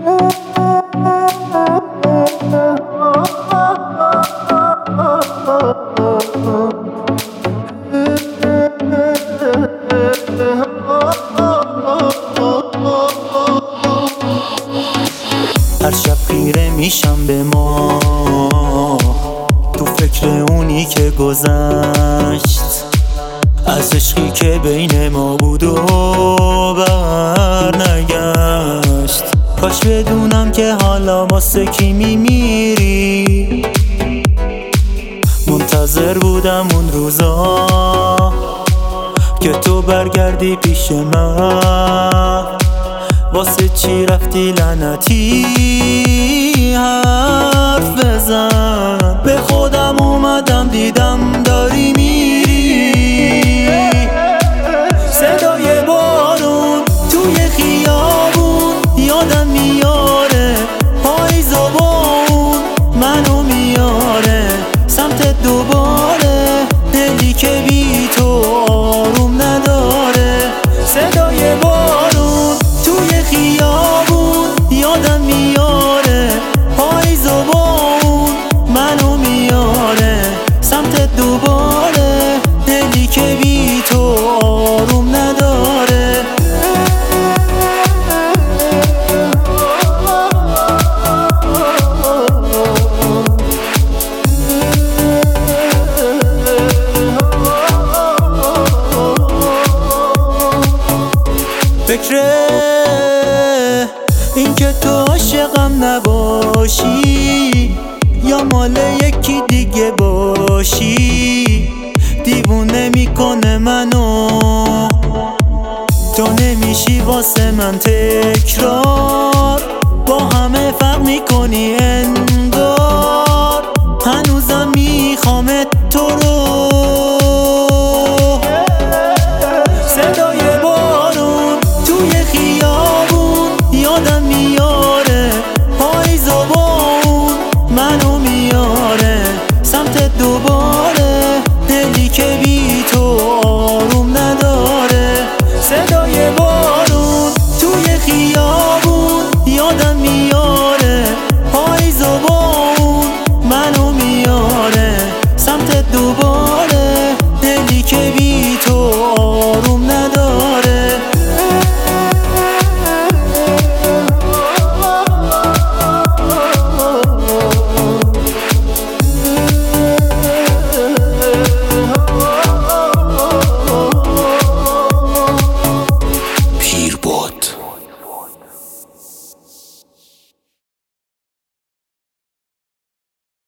هر شب خیره میشم به ما، تو فکر اونی که گذشت، از عشقی که بین ما بود و برنگشت. کاش بدونم که حالا واسه کی میمیری. منتظر بودم اون روزا که تو برگردی پیش من. واسه چی رفتی لعنتی حرف بزن. به خودم اومدم دیدم داری میری. صدای بارون توی خیابون یادم میاره. پاییز و با اون منو میاره سمت دوباره. دلی که بی تو آروم نداره. صدای بارون توی خیابون یادم میاره. پاییز و با اون منو میاره سمت دوباره. دلی که بی تو آروم نداره. فکر این که تو عاشقم نباشی یا مال یکی دیگه باشی دیوونه میکنه منو. تو نمیشی واسه من تکرار، با همه فرق میکنی